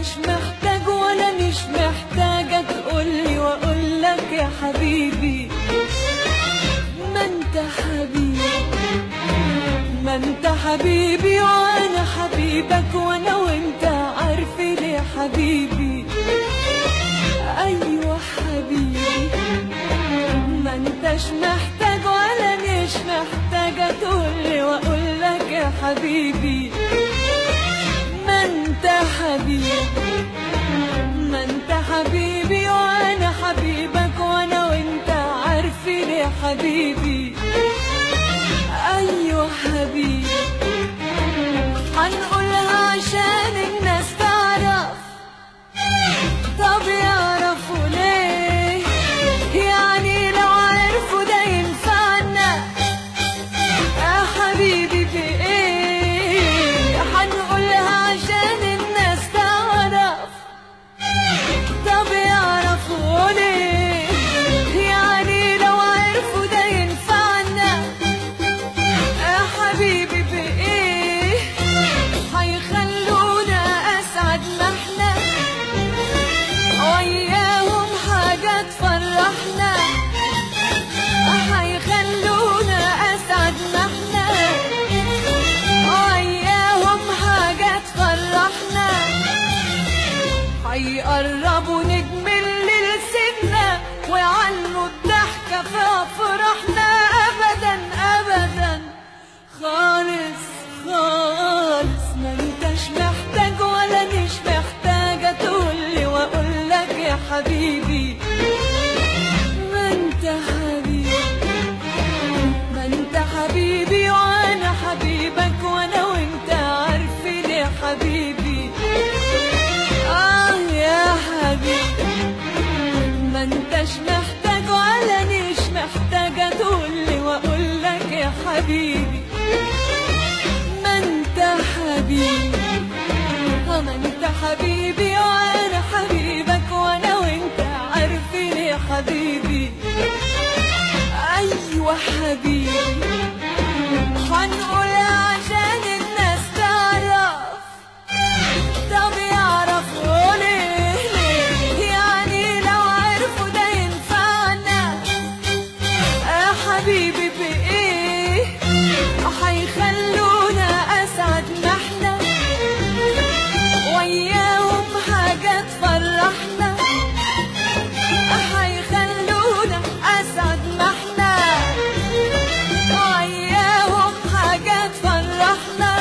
انتش محتاج ولا مش محتاجة تقولي واقولك يا حبيبي. ما انت حبيبي، ما انت حبيبي وانا حبيبك، وانا وانت عارفين يا حبيبي. ايوه حبيبي، ما انتش محتاج ولا مش محتاجة تقولي واقولك يا حبيبي. ما انت حبيبي، ما انت حبيبي وانا حبيبك، وانا وانت عارفين يا حبيبي. ايوه حبيبي، هنقولها عشان الناس تعرف. طب يعرفوا ليه؟ يعني لو عرفوا ده ينفعنا يا حبيبي بايه؟ هنقولها عشان الناس تعرف. طب يعرفوا ليه؟ يعني لو عرفوا ده ينفعنا يا حبيبي بايه؟ هيخلونا اسعد ما احنا وياهم حاجة تفرحنا. هيخلونا اسعد ما احنا وياهم حاجة تفرحنا. هيقربوا نجم الليل سنة ويعلوا الضحكة في افراحنا. ابدا ابدا خالص خالص، ما انتش محتاج ولا مش محتاجة تقولي واقولك يا حبيبي. ما انت حبيبي، ما انت حبيبي وانا حبيبك، وانا وانت عارفين يا حبيبي. يا حبيبي، ما انتش محتاج ولا مش محتاجة تقولي واقولك يا حبيبي. ما انت حبيبي، ما انت حبيبي وانا حبيبك، وانا وانت عارفين يا حبيبي. ايوه حبيبي، هنقولها عشان الناس تعرف. طب يعرفوا ليه؟ يعني لو عرفوا ده ينفعنا يا حبيبي بايه؟ هيخلونا اسعد ما احنا وياهم حاجة تفرحنا. هيخلونا اسعد ما احنا وياهم حاجة تفرحنا.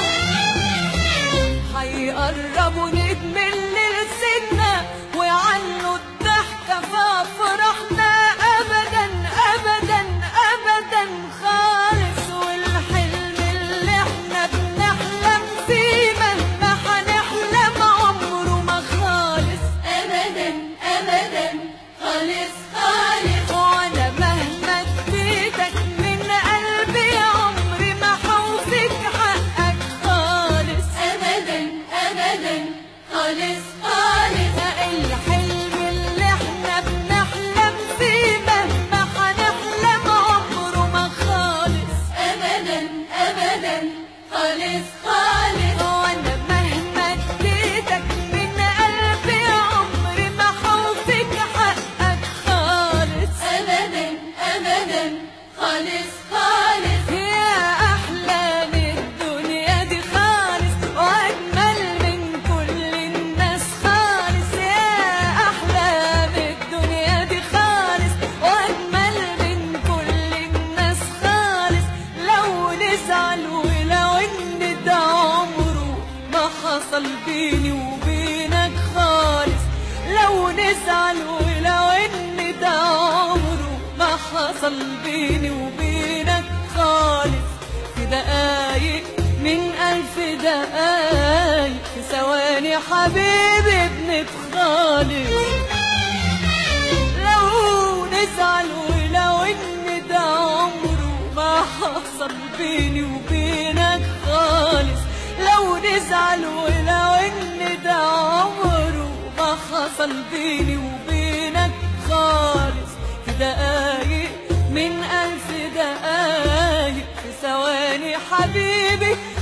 هيقربوا نجم الليل سنة ويعلوا الضحكة في افراحنا. ابدا ابدا ابدا خالص، والحلم اللي احنا بنحلم فيه مهما هنحلم عمره ما خالص. ابدا ابدا خالص خالص، وانا مهما اديتك من قلبي عمري ما هوفيك حقك خالص. ابدا ابدا خالص خالص، الحلم اللي احنا بنحلم فيه مهما هنحلم عمره ما خالص. ابدا ابدا خالص خالص، وانا مهما اديتك من قلبي عمري ما هوفيك حقك خالص. ابدا ابدا خالص خالص، يا احلى من الدنيا دي خالص، واجمل من كل الناس خالص. يا احلى من الدنيا دي خالص، واجمل من كل الناس خالص. لو نزعل ولو ان ده عمره ما حصل بيني وبينك خالص. لو نزعل ولو ان ده عمره ما حصل بيني وبينك خالص. في دقايق من 1000 دقايق، في ثواني حبيبي بنتخالص. لو نزعل ولو ان ده عمره ما حصل بيني وبينك خالص. لو نزعل ولو ان ده عمره ما حصل بيني وبينك خالص. في دقايق من 1000 دقايق، في ثواني حبيبي